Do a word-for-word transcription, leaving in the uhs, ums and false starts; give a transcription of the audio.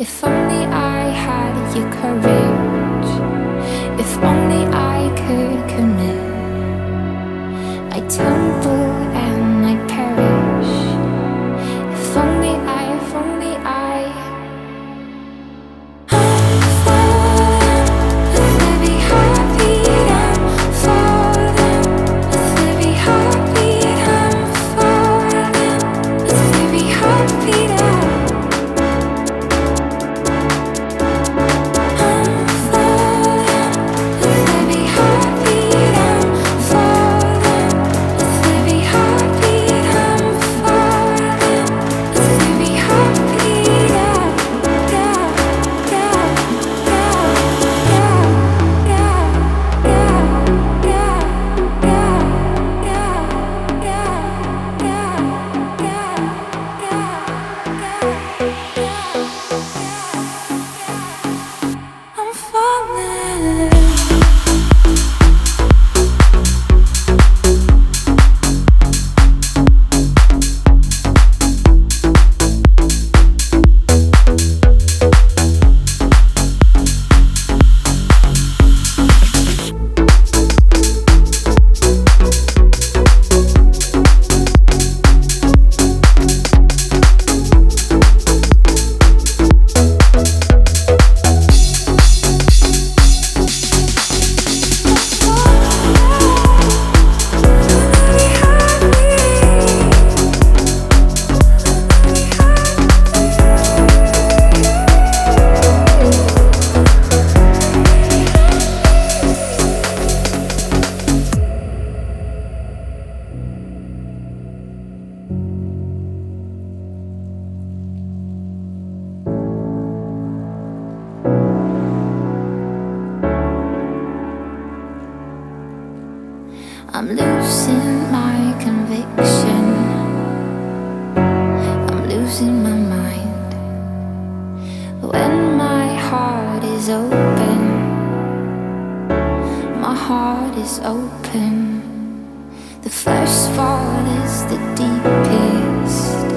If only I had your courage, if only I could commit, I'd tumble and I'd perish. If only I, if only I. I'm falling with every heartbeat. I'm falling with every heartbeat. I'm falling with every heartbeat. I'm losing my conviction. I'm losing my mind. When my heart is open, my heart is open. The first fall is the deepest.